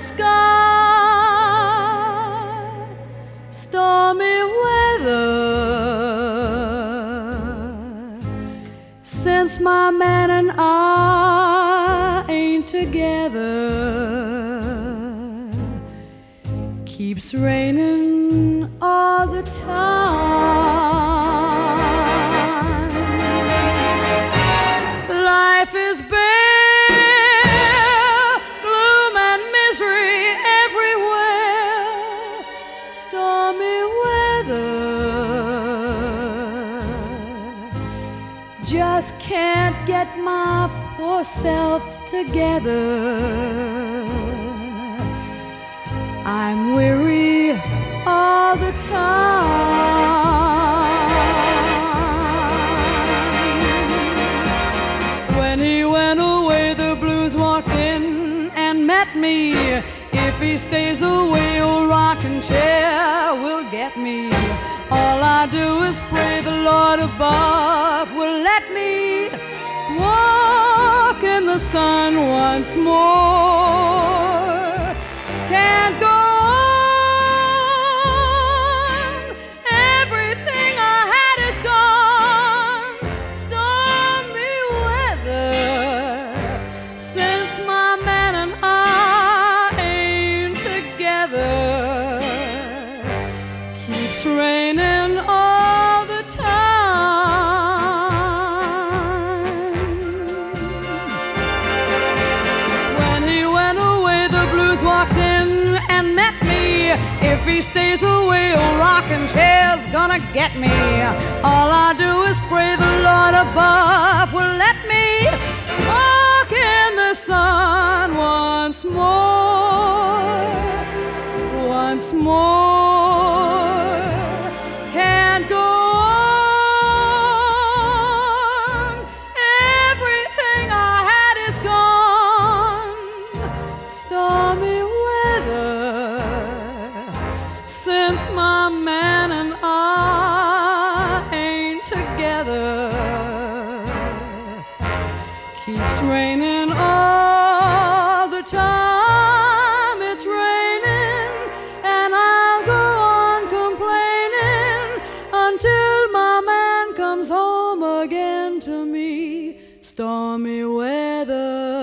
sky, stormy weather. Since my man and I ain't together, keeps raining all the time. Life is bare, gloom and misery everywhere, stormy weather. Just can't get my poor self together. I'm weary all the time. When he went away, the blues walked in and met me. If he stays away, a rocking chair will get me. All I do is pray the Lord above will let me walk in the sun once more. Can't go on, everything I had is gone. Stormy weather, since my man and I ain't together, keeps raining all the time. When he went away, the blues walked in and met me. If he stays away, a rocking chair's gonna get me. All I do is pray the Lord above will let me walk in the sun once more, once more. Can't go on, everything I had is gone. Stormy weather, since my man and I ain't together, keeps raining all the time. It's raining and I'll go on complaining until my man comes home again to me. Stormy weather.